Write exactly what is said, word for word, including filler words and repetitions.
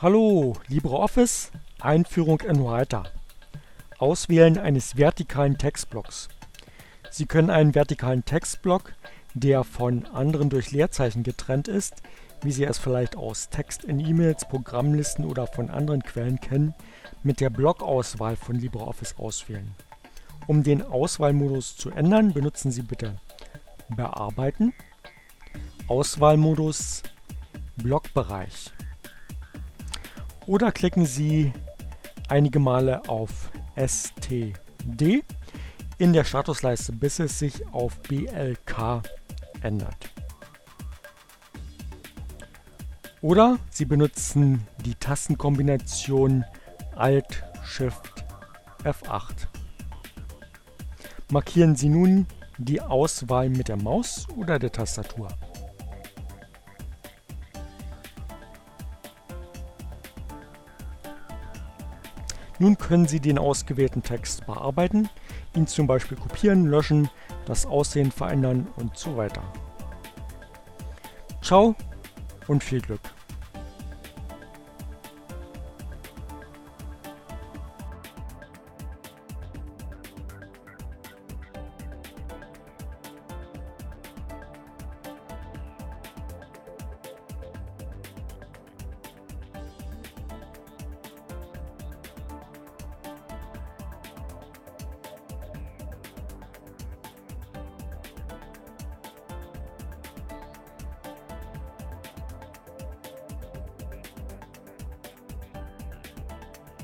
Hallo, LibreOffice, Einführung in Writer. Auswählen eines vertikalen Textblocks. Sie können einen vertikalen Textblock, der von anderen durch Leerzeichen getrennt ist, wie Sie es vielleicht aus Text in E-Mails, Programmlisten oder von anderen Quellen kennen, mit der Blockauswahl von LibreOffice auswählen. Um den Auswahlmodus zu ändern, benutzen Sie bitte Bearbeiten, Auswahlmodus, Blockbereich. Oder klicken Sie einige Male auf S T D in der Statusleiste, bis es sich auf B L K ändert. Oder Sie benutzen die Tastenkombination Alt Shift F acht. Markieren Sie nun die Auswahl mit der Maus oder der Tastatur. Nun können Sie den ausgewählten Text bearbeiten, ihn zum Beispiel kopieren, löschen, das Aussehen verändern und so weiter. Ciao und viel Glück!